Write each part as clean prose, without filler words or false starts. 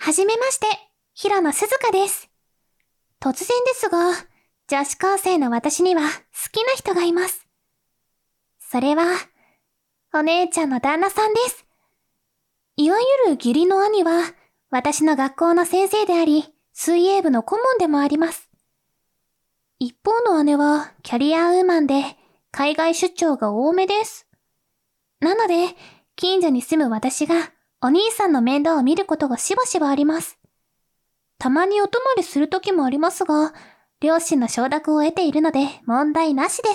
はじめまして、平野鈴香です。突然ですが、女子高生の私には好きな人がいます。それは、お姉ちゃんの旦那さんです。いわゆる義理の兄は、私の学校の先生であり、水泳部の顧問でもあります。一方の姉は、キャリアウーマンで、海外出張が多めです。なので、近所に住む私が、お兄さんの面倒を見ることがしばしばあります。たまにお泊まりする時もありますが、両親の承諾を得ているので問題なしです。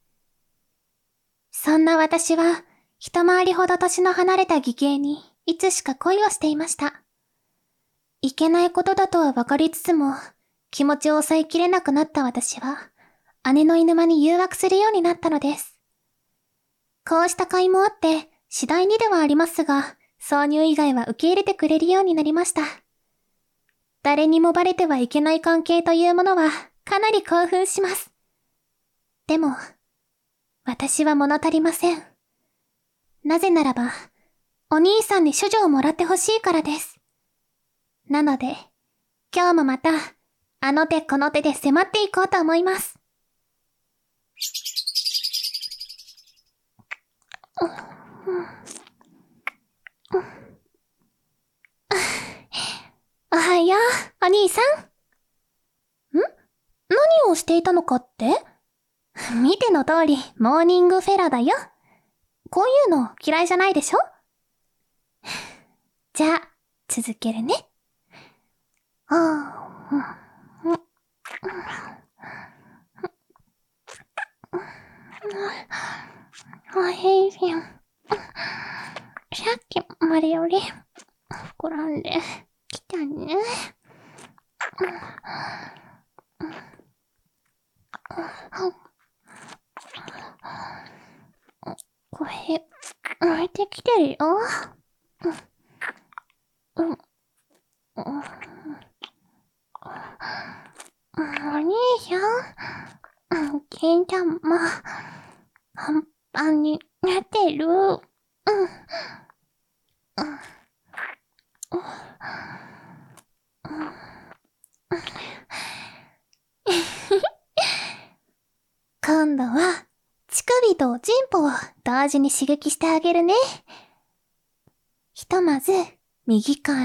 そんな私は、一回りほど年の離れた義兄にいつしか恋をしていました。いけないことだとは分かりつつも、気持ちを抑えきれなくなった私は、姉の犬間に誘惑するようになったのです。こうした甲斐もあって、次第にではありますが、挿入以外は受け入れてくれるようになりました。誰にもバレてはいけない関係というものはかなり興奮します。でも、私は物足りません。なぜならば、お兄さんに処女をもらってほしいからです。なので、今日もまた、あの手この手で迫っていこうと思います。おはよう、お兄さん。何をしていたのかって？見ての通り、モーニングフェラだよ。こういうの嫌いじゃないでしょ？じゃあ、続けるね。おいしい。さっきまでより膨らんできたね。これ、浮いてきてるよ。お兄さん、金玉、パンパンになってる。今度は、乳首とチンポを同時に刺激してあげるね。ひとまず、右から。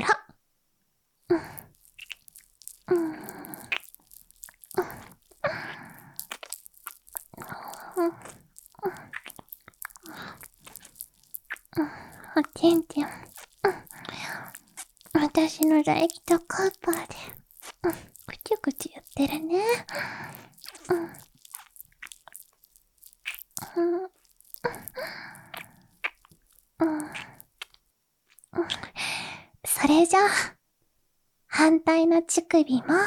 おちんちん。私の唾液とカッパーで、くちゅくちゅ言ってるね。それじゃあ、反対の乳首も、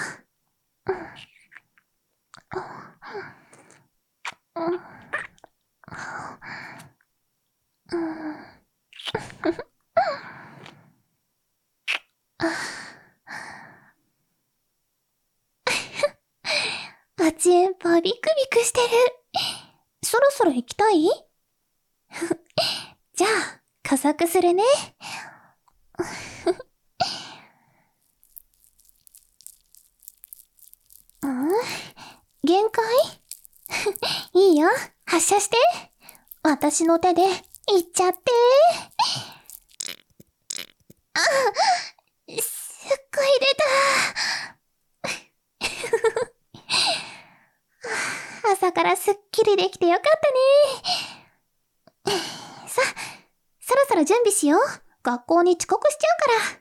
おちんぽビクビクしてる。そろそろ行きたい？じゃあ、加速するね。限界？いいよ、発射して。私の手で、いっちゃって。すっごい出た。朝からすっきりできてよかったね。さ、そろそろ準備しよう。学校に遅刻しちゃうから。